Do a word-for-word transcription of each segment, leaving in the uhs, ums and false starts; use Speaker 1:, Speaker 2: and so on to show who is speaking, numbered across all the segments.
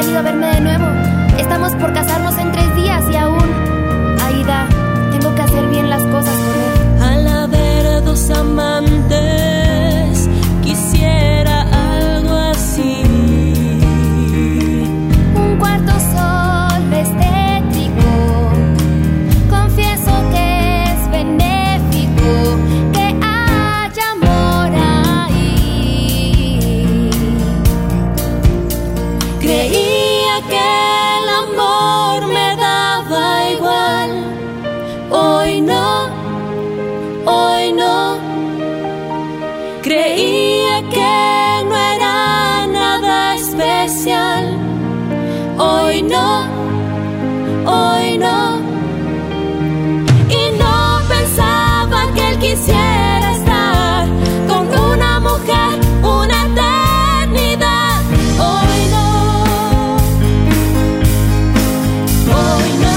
Speaker 1: venido a verme de nuevo. Estamos por casarnos en tres días y aún, Aida, tengo que hacer bien las cosas por él.
Speaker 2: Al haber dos amantes, quisiera algo así.
Speaker 1: Un cuarto solo es tétrico. Confieso que es benéfico que haya amor ahí.
Speaker 2: Creía que el amor me daba igual. Hoy no, hoy no. Creía que no era nada especial. Hoy no, hoy no. Y no pensaba que él quisiera estar con una mujer una eternidad. Hoy no, hoy no.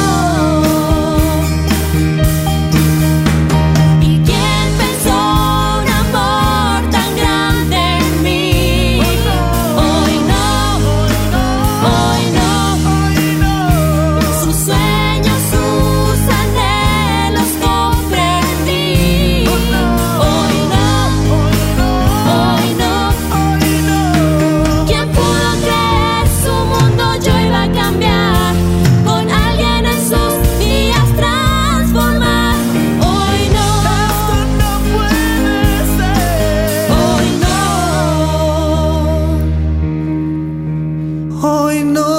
Speaker 2: ¿Y quién pensó un amor tan grande en mí? Hoy no, hoy no. Sus sueños, sus anhelos comprendí. Hoy no, hoy no. ¿Quién pudo creer su mundo yo iba a cambiar? Con alguien en sus días transformar. Hoy no, esto no puede ser. Hoy no.
Speaker 3: Hoy no.